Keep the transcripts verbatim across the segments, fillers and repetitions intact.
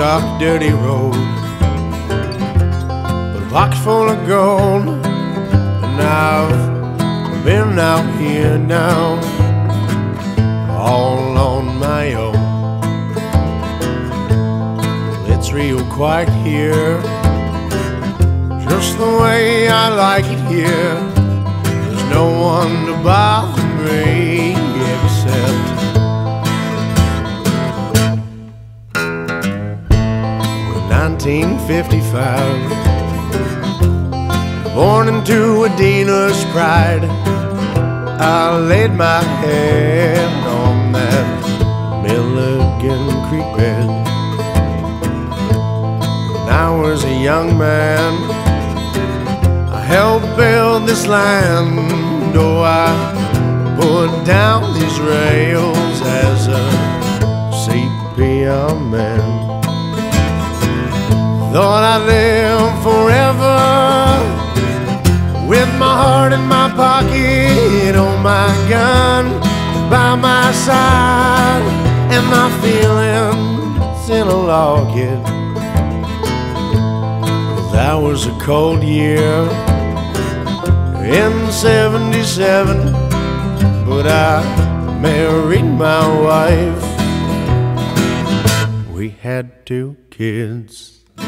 dark, dirty road, but a pocket full of gold. And I've been out here now, all on my own. It's real quiet here, just the way I like it here. There's no one to bother me except nineteen fifty-five, born into a dealer's pride. I laid my head on that Milligan Creek bed. When I was a young man, I helped build this land. Oh, I put down these rails as a C P M man. Thought I'd live forever with my heart in my pocket, oh my gun by my side, and my feelings in a locket. That was a cold year in seventy-seven, but I married my wife. We had two kids.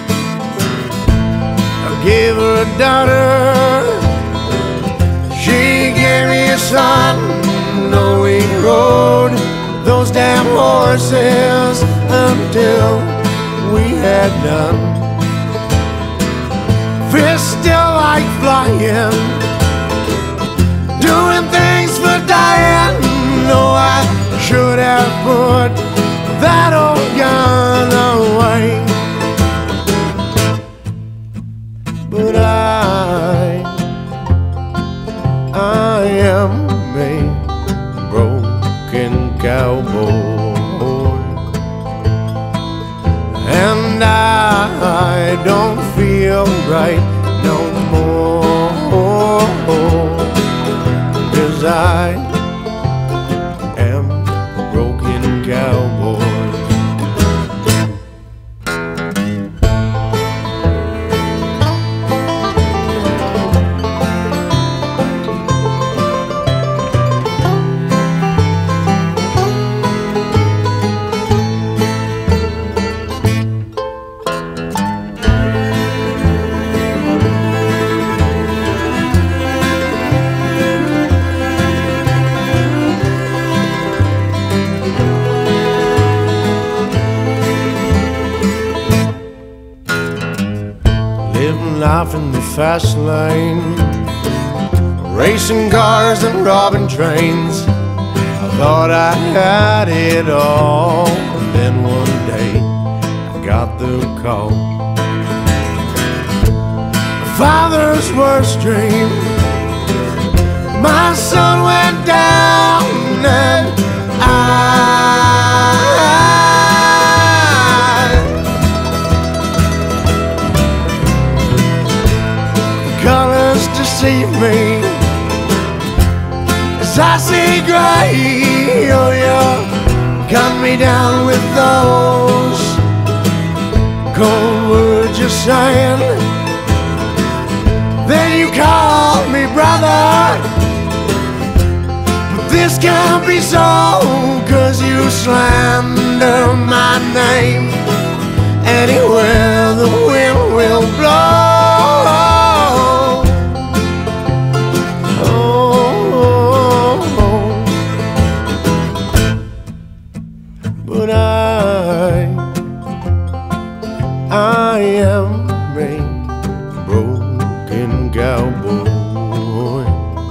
I gave her a daughter, she gave me a son. No, we rode those damn horses until we had done. Fists still like flying, doing things for dying. No, I should have put that old gun away, but I, I am a broken cowboy, and I don't feel right no more, 'cause I am a broken cowboy. Living life in the fast lane, racing cars and robbing trains. I thought I had it all, and then one day I got the call. Father's worst dream, my son went down, and I colors deceive me as I see gray. Oh, you cut me down with those cold words you're saying. Then you called me brother, but this can't be so, 'cause you slander my name anywhere the wind will blow. But I, I am a broken cowboy,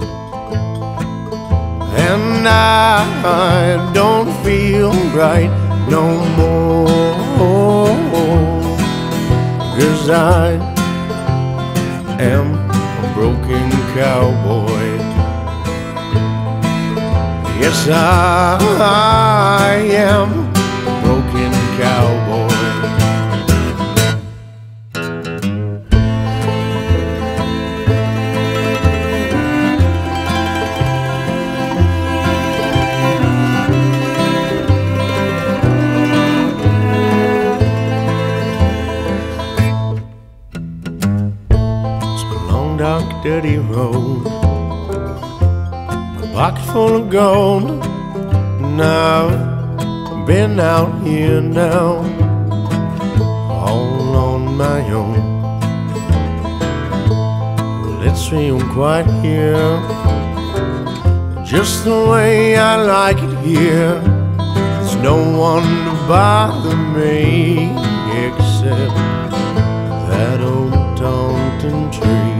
and I don't feel right no more, 'cause I am a broken cowboy. Yes, I, I am a broken cowboy. dirty road. My pocket full of gold, and I've been out here now, all on my own. Well, it's real quiet here, just the way I like it here. There's no one to bother me except that old Taunton tree.